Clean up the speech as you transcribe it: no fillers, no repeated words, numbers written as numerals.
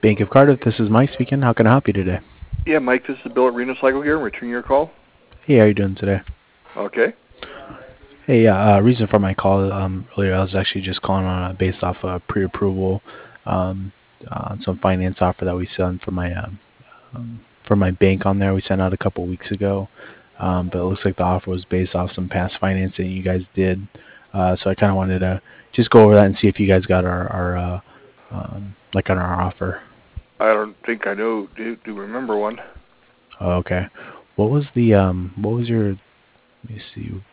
Bank of Cardiff. This is Mike speaking. How can I help you today? Yeah, Mike, this is Bill at Reno Cycle here. I'm returning your call. Hey, how you doing today? Okay. Hey, yeah. Reason for my call earlier, I was actually just calling on based off pre-approval um, on some finance offer that we sent for my bank on there. We sent out a couple weeks ago, but it looks like the offer was based off some past financing you guys did. So I kind of wanted to just go over that and see if you guys got our like on our offer. I don't think I know. Do remember one? Oh, okay. What was your? Let me see.